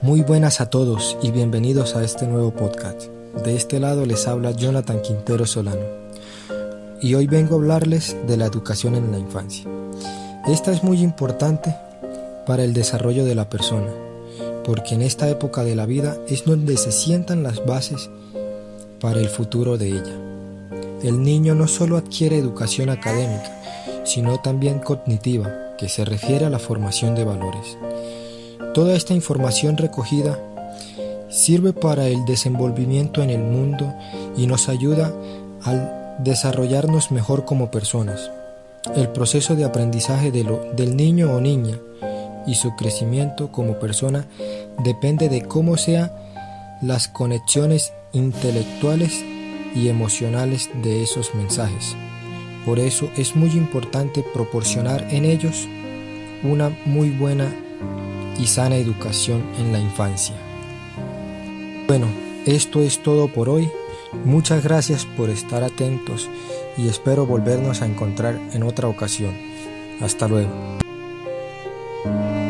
Muy buenas a todos y bienvenidos a este nuevo podcast. De este lado les habla Jonathan Quintero Solano y hoy vengo a hablarles de la educación en la infancia. Esta es muy importante para el desarrollo de la persona, porque en esta época de la vida es donde se sientan las bases para el futuro de ella. El niño no solo adquiere educación académica, sino también cognitiva, que se refiere a la formación de valores. Toda esta información recogida sirve para el desenvolvimiento en el mundo y nos ayuda al desarrollarnos mejor como personas. El proceso de aprendizaje del niño o niña y su crecimiento como persona depende de cómo sean las conexiones intelectuales y emocionales de esos mensajes. Por eso es muy importante proporcionar en ellos una muy buena y sana educación en la infancia. Bueno, esto es todo por hoy. Muchas gracias por estar atentos y espero volvernos a encontrar en otra ocasión. Hasta luego.